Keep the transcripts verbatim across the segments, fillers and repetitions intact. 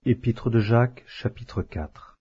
Épître de Jacques, chapitre quatre.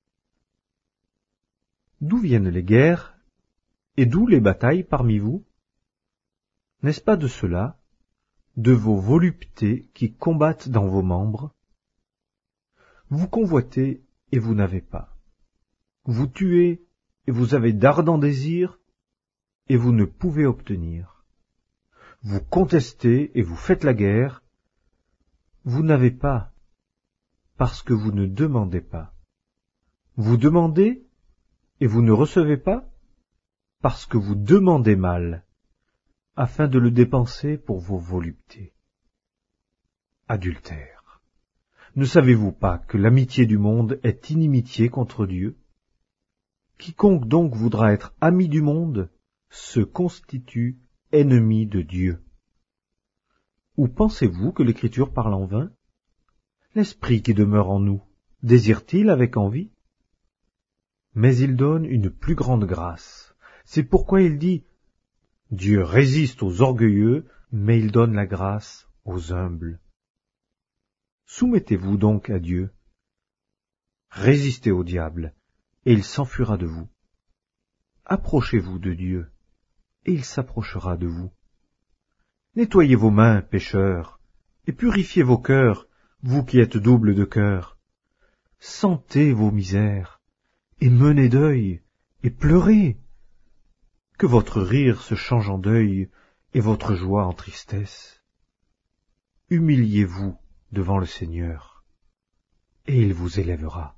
D'où viennent les guerres, et d'où les batailles parmi vous? N'est-ce pas de cela, de vos voluptés qui combattent dans vos membres? Vous convoitez, et vous n'avez pas. Vous tuez, et vous avez d'ardents désirs, et vous ne pouvez obtenir. Vous contestez, et vous faites la guerre. Vous n'avez pas, parce que vous ne demandez pas. Vous demandez, et vous ne recevez pas, parce que vous demandez mal, afin de le dépenser pour vos voluptés. Adultère. Ne savez-vous pas que l'amitié du monde est inimitié contre Dieu? Quiconque donc voudra être ami du monde se constitue ennemi de Dieu. Ou pensez-vous que l'Écriture parle en vain? L'Esprit qui demeure en nous désire-t-il avec envie? Mais il donne une plus grande grâce. C'est pourquoi il dit « Dieu résiste aux orgueilleux, mais il donne la grâce aux humbles. » Soumettez-vous donc à Dieu. Résistez au diable, et il s'enfuira de vous. Approchez-vous de Dieu, et il s'approchera de vous. Nettoyez vos mains, pécheurs, et purifiez vos cœurs, vous qui êtes doubles de cœur. Sentez vos misères, et menez deuil, et pleurez. Que votre rire se change en deuil, et votre joie en tristesse. Humiliez-vous devant le Seigneur, et il vous élèvera.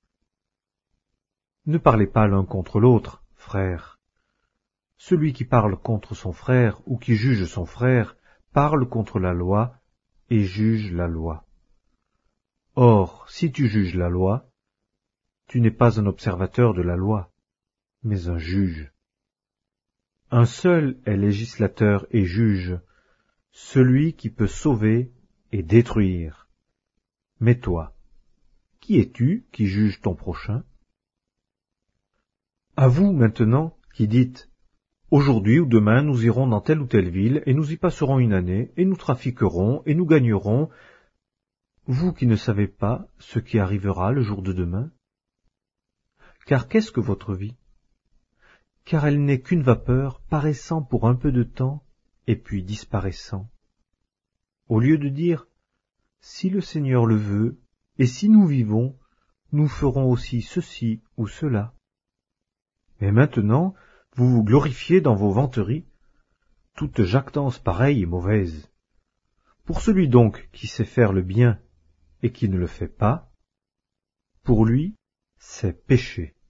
Ne parlez pas l'un contre l'autre, frères. Celui qui parle contre son frère ou qui juge son frère parle contre la loi et juge la loi. Or, si tu juges la loi, tu n'es pas un observateur de la loi, mais un juge. Un seul est législateur et juge, celui qui peut sauver et détruire. Mais toi, qui es-tu qui juge ton prochain? À vous maintenant qui dites « Aujourd'hui ou demain nous irons dans telle ou telle ville, et nous y passerons une année, et nous trafiquerons, et nous gagnerons », vous qui ne savez pas ce qui arrivera le jour de demain. Car qu'est-ce que votre vie? Car elle n'est qu'une vapeur paraissant pour un peu de temps, et puis disparaissant. Au lieu de dire « Si le Seigneur le veut, et si nous vivons, nous ferons aussi ceci ou cela ». Mais maintenant, vous vous glorifiez dans vos vanteries. Toute jactance pareille est mauvaise. Pour celui donc qui sait faire le bien et qui ne le fait pas, pour lui, c'est péché.